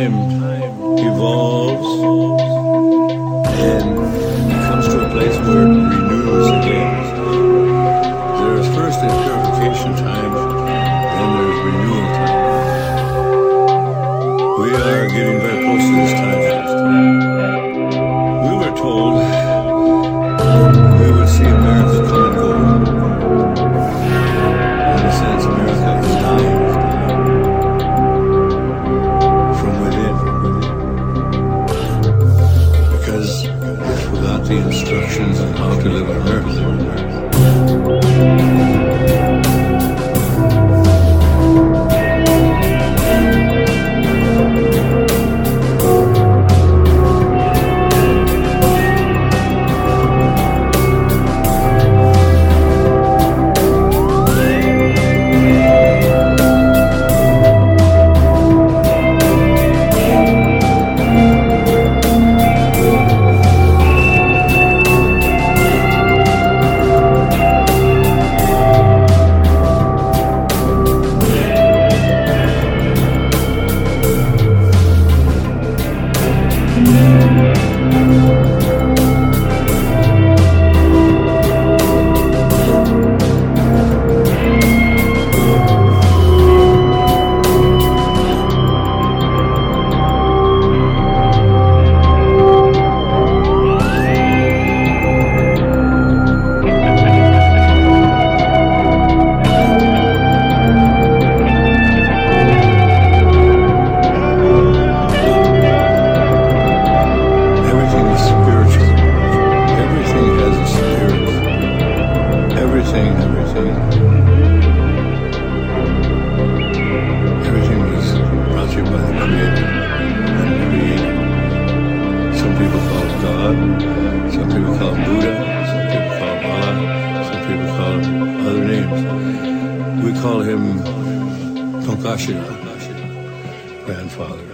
time evolves and comes to a place where it renews again. There's first a purification time, then there's renewal time. We are getting very close to this time. We were told we would see America come and go. In a sense, America is dying from within. Because we forgot the instructions on how to live on earth. Everything was brought to you by the Creator and created. Some people call it God, some people call him Buddha, some people call him Allah, some people call him other names. We call him Tonkashira, grandfather.